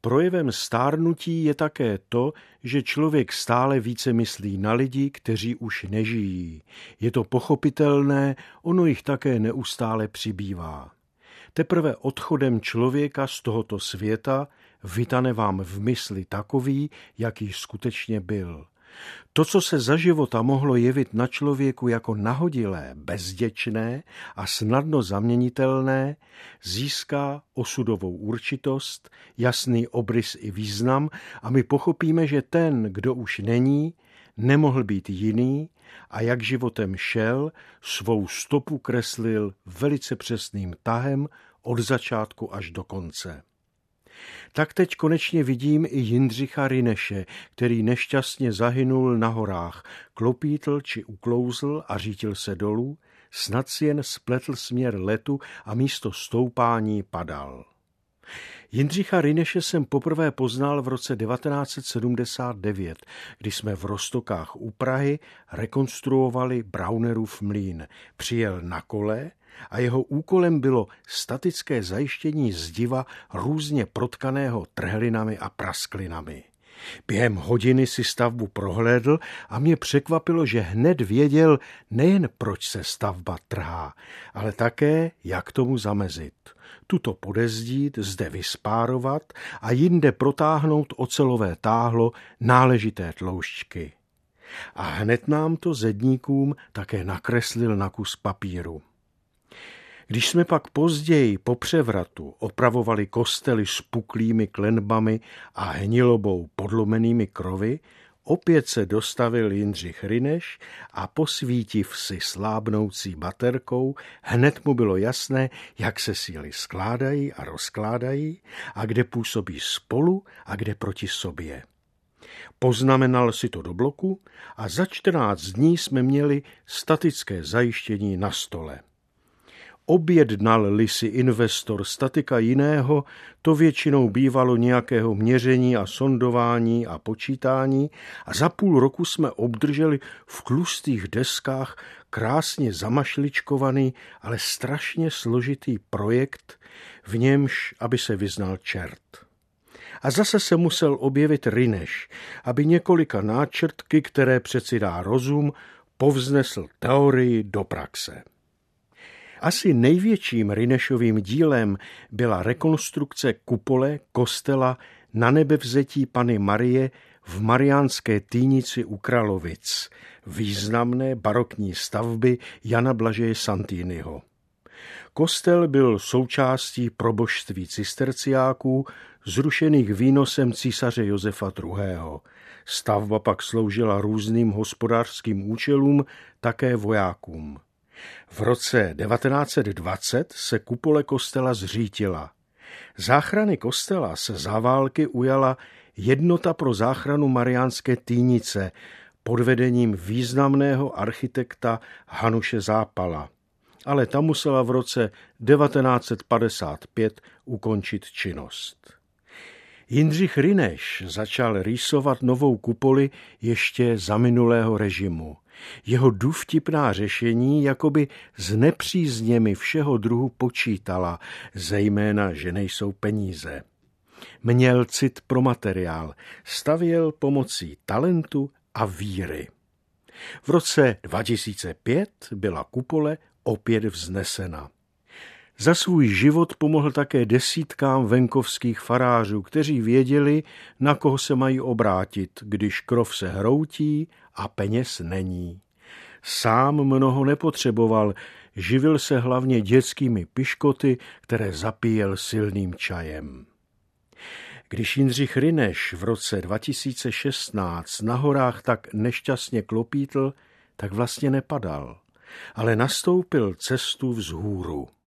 Projevem stárnutí je také to, že člověk stále více myslí na lidi, kteří už nežijí. Je to pochopitelné, ono jich také neustále přibývá. Teprve odchodem člověka z tohoto světa vytane vám v mysli takový, jaký skutečně byl. To, co se za života mohlo jevit na člověku jako nahodilé, bezděčné a snadno zaměnitelné, získá osudovou určitost, jasný obrys i význam a my pochopíme, že ten, kdo už není, nemohl být jiný a jak životem šel, svou stopu kreslil velice přesným tahem od začátku až do konce. Tak teď konečně vidím i Jindřicha Ryneše, který nešťastně zahynul na horách, klopítl či uklouzl a řítil se dolů, snad si jen spletl směr letu a místo stoupání padal. Jindřicha Ryneše jsem poprvé poznal v roce 1979, kdy jsme v Roztokách u Prahy rekonstruovali Braunerův mlýn. Přijel na kole a jeho úkolem bylo statické zajištění zdiva různě protkaného trhlinami a prasklinami. Během hodiny si stavbu prohlédl a mě překvapilo, že hned věděl nejen proč se stavba trhá, ale také jak tomu zamezit. Tuto podezdít, zde vyspárovat a jinde protáhnout ocelové táhlo náležité tloušťky. A hned nám to zedníkům také nakreslil na kus papíru. Když jsme pak později po převratu opravovali kostely s puklými klenbami a hnilobou podlomenými krovy, opět se dostavil Jindřich Ryneš a posvítiv si slábnoucí baterkou, hned mu bylo jasné, jak se síly skládají a rozkládají a kde působí spolu a kde proti sobě. Poznamenal si to do bloku a za 14 dní jsme měli statické zajištění na stole. Objednal-li si investor statika jiného, to většinou bývalo nějakého měření a sondování a počítání a za půl roku jsme obdrželi v tlustých deskách krásně zamašličkovaný, ale strašně složitý projekt, v němž, aby se vyznal čert. A zase se musel objevit Ryneš, aby několika náčrtky, které přeci dá rozum, povznesl teorii do praxe. Asi největším Rynešovým dílem byla rekonstrukce kupole kostela Nanebevzetí Panny Marie v Mariánské Týnici u Kralovic, významné barokní stavby Jana Blažeje Santiniho. Kostel byl součástí proboštství cisterciáků, zrušených výnosem císaře Josefa II. Stavba pak sloužila různým hospodářským účelům, také vojákům. V roce 1920 se kupole kostela zřítila. Záchrany kostela se za války ujala Jednota pro záchranu Mariánské Týnice pod vedením významného architekta Hanuše Zápala. Ale ta musela v roce 1955 ukončit činnost. Jindřich Ryneš začal rýsovat novou kupoli ještě za minulého režimu. Jeho důvtipná řešení jakoby s nepřízněmi všeho druhu počítala, zejména, že nejsou peníze. Měl cit pro materiál, stavěl pomocí talentu a víry. V roce 2005 byla kupole opět vznesena. Za svůj život pomohl také desítkám venkovských farářů, kteří věděli, na koho se mají obrátit, když krov se hroutí a peněz není. Sám mnoho nepotřeboval, živil se hlavně dětskými piškoty, které zapíjel silným čajem. Když Jindřich Ryneš v roce 2016 na horách tak nešťastně klopítl, tak vlastně nepadal, ale nastoupil cestu vzhůru.